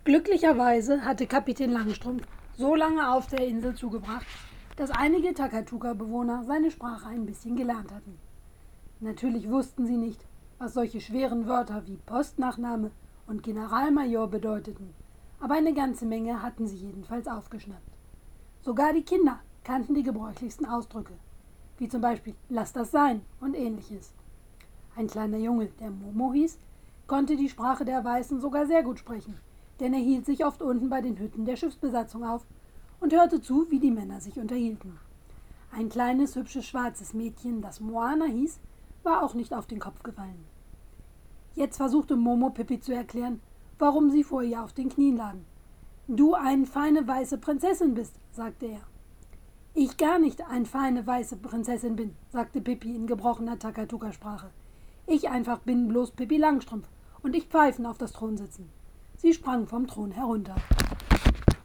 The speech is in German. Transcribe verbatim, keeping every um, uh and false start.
Glücklicherweise hatte Kapitän Langstrumpf so lange auf der Insel zugebracht, dass einige Takatuka-Bewohner seine Sprache ein bisschen gelernt hatten. Natürlich wussten sie nicht, was solche schweren Wörter wie Postnachname und Generalmajor bedeuteten, aber eine ganze Menge hatten sie jedenfalls aufgeschnappt. Sogar die Kinder kannten die gebräuchlichsten Ausdrücke, wie zum Beispiel »Lass das sein« und ähnliches. Ein kleiner Junge, der Momo hieß, konnte die Sprache der Weißen sogar sehr gut sprechen, denn er hielt sich oft unten bei den Hütten der Schiffsbesatzung auf und hörte zu, wie die Männer sich unterhielten. Ein kleines, hübsches, schwarzes Mädchen, das Moana hieß, war auch nicht auf den Kopf gefallen. Jetzt versuchte Momo Pippi zu erklären, warum sie vor ihr auf den Knien lagen. »Du eine feine weiße Prinzessin bist«, sagte er. »Ich gar nicht eine feine weiße Prinzessin bin«, sagte Pippi in gebrochener Takatuka-Sprache. »Ich einfach bin bloß Pippi Langstrumpf und ich pfeifen auf das Thron sitzen.« Sie sprang vom Thron herunter.